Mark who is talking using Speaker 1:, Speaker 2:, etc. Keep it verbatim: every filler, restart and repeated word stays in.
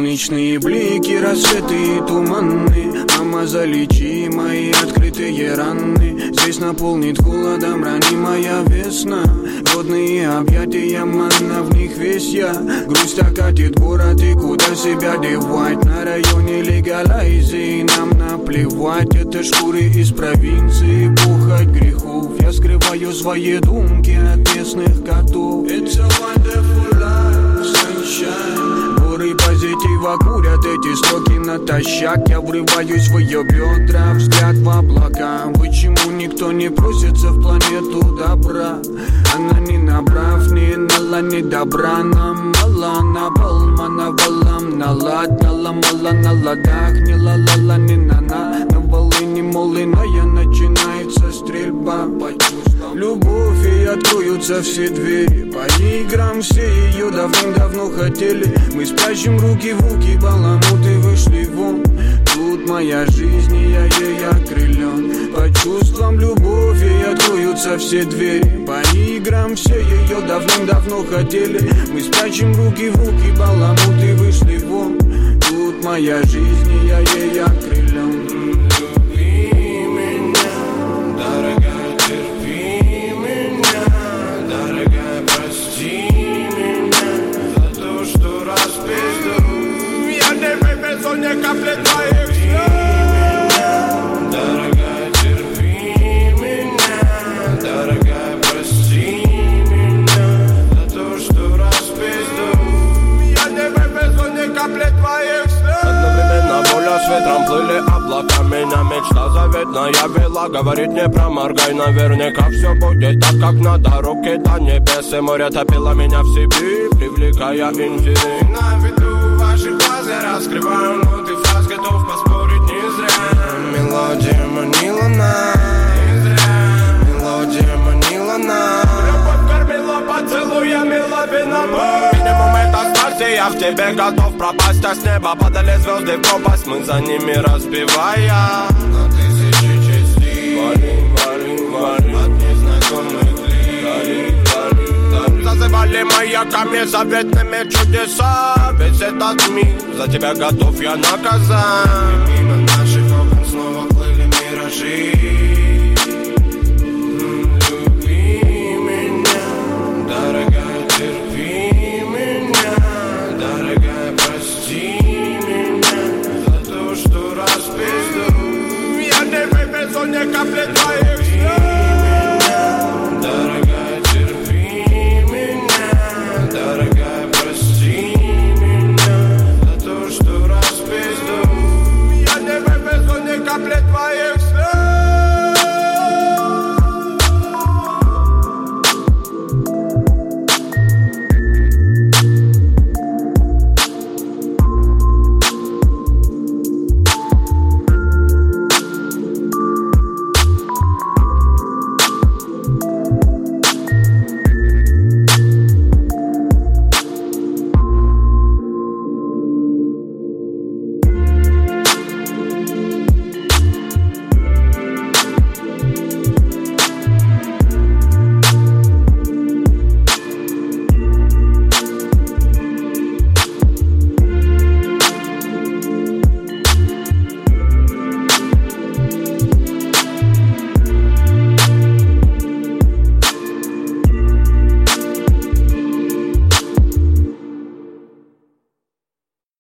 Speaker 1: Солнечные блики, рассветы и туманы. Мама, залечи мои открытые раны. Здесь наполнит холодом ранимая весна. Водные объятия, манна, в них весь я. Грусть окатит город, и куда себя девать? На районе легалайзи, нам наплевать. Это шкуры из провинции, пухать грехов. Я скрываю свои думки от местных котов. It's a wonderful life, sunshine. Горы позитива курят эти строки натощак. Я врываюсь в ее бедра, взгляд в облака. Почему никто не просится в планету добра? Она не набрав, не нала, не добра. Нам мало, на балма, на балам, на лад, наломала на ладах. Не ла-ла-ла, не на-на, на волыне молыная начинается стрельба. Любовь, и откроются все двери. По играм все ее давным-давно хотели. Мы спрячем руки в руки, баламуты вышли вон. Тут моя жизнь, и я ей окрылен. По чувствам любовь, и откроются все двери. По играм все ее давным-давно хотели. Мы спрячем руки в руки, баламуты вышли вон. Тут моя жизнь, и я ей окрылен.
Speaker 2: Не капли твоих слез. Дорогая, терпи меня. Дорогая, прости меня за то, что распизду. Я не вывезу ни капли твоих слез. Одновременно воля с ветром плыли облака. Меня мечта заветная вела. Говорит, не проморгай, наверняка все будет так, как надо. Руки до небес, и море топило меня в себе, привлекая интерес. На виду ваши глаза раскрываю ноты фраз, готов поспорить не зря. Мелодия манила нас, не зря. Мелодия манила нас. Любовь кормила поцелуями, лавина боль. Минимум это старте, я в тебе готов пропасть. А с неба падали звезды в пропасть, мы за ними разбивая на тысячи частей. Валим, валим, валим от незнакомых лиц. Зазывали маяками, заветными чудеса. Весь этот мир за тебя готов я наказать. И мимо наших окон снова плыли миражи. Люби меня, дорогая, терпи меня. Дорогая, прости меня за то, что распизду. Я не вывезу ни капли твоей.